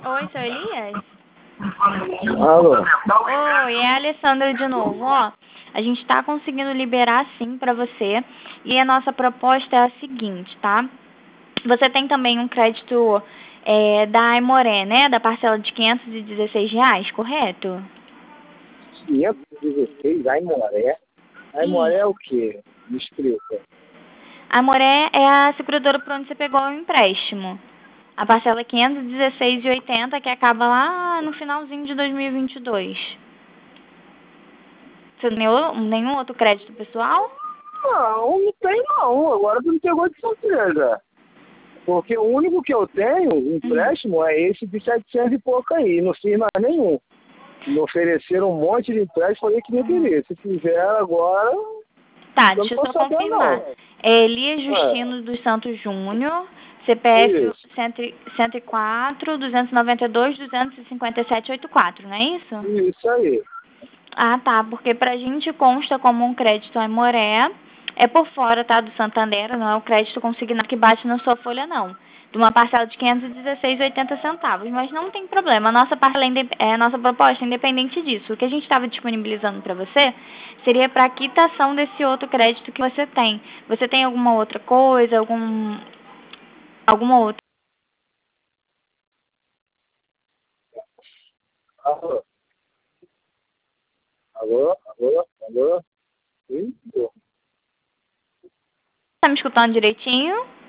Oi, seu Elias? Alô? Oi, é a Alessandra de novo. Ó, a gente está conseguindo liberar sim para você. E a nossa proposta é a seguinte, tá? Você tem também um crédito da Aimoré, né? Da parcela de R$ 516, correto? 516, Aimoré. Aimoré é Isso. o quê? Me explica. A Aimoré é a seguradora por onde você pegou o empréstimo. A parcela é 516,80, que acaba lá no finalzinho de 2022. Você não tem nenhum outro crédito pessoal? Não tem não. Agora tu me pegou de surpresa. Porque o único que eu tenho, Uhum. empréstimo, é esse de 700 e pouco aí. Não fiz mais nenhum. Me ofereceram um monte de empréstimo, falei que não queria. Se fizer agora, Tá, eu não deixa eu tô só sabendo confirmar. não. É Elias É, Justino dos Santos Júnior, CPF isso, 104 292 257 84, não é isso? isso aí. Ah, tá, porque pra gente consta como um crédito Aimoré, é por fora, tá, do Santander, não é o crédito consignado que bate na sua folha, não. De uma parcela de 516,80 centavos, mas não tem problema. A nossa parcela a nossa proposta é independente disso. O que a gente estava disponibilizando para você seria para quitação desse outro crédito que você tem. Você tem alguma outra coisa, alguma outra? Alô, alô, alô, alô. Ih, pô. Tá me escutando direitinho?